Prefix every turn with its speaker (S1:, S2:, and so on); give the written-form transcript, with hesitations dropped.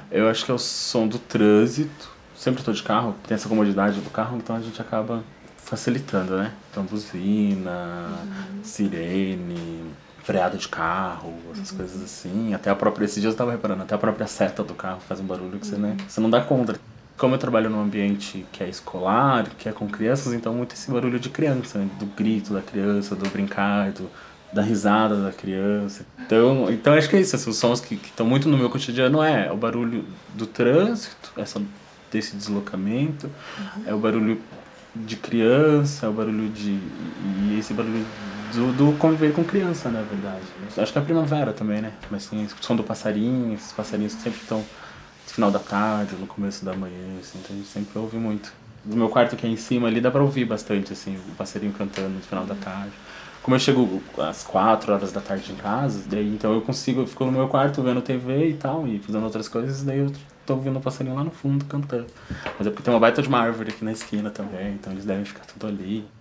S1: Eu acho que é o som do trânsito. Sempre tô de carro, tem essa comodidade do carro, então a gente acaba facilitando, né? Então, buzina, sirene, freada de carro, essas coisas assim. Até a própria, esses dias eu tava reparando, até a própria seta do carro faz um barulho que você, né, você não dá conta. Como eu trabalho num ambiente que é escolar, que é com crianças, então muito esse barulho de criança, né? Do grito da criança, do brincar, da risada da criança. Então acho que é isso, assim, os sons que estão muito no meu cotidiano é o barulho do trânsito, desse deslocamento, é o barulho de criança, é o barulho e esse barulho do conviver com criança, na verdade. Acho que é a primavera também, né? Mas tem o som do passarinho, esses passarinhos que sempre estão no final da tarde, no começo da manhã, assim, então a gente sempre ouve muito. No meu quarto aqui em cima ali dá pra ouvir bastante, assim, o passarinho cantando no final da tarde. Como eu chego às 4 horas da tarde em casa, daí então eu fico no meu quarto vendo TV e tal, e fazendo outras coisas, daí eu tô ouvindo o passarinho lá no fundo cantando. Mas é porque tem uma baita de uma árvore aqui na esquina também, então eles devem ficar tudo ali.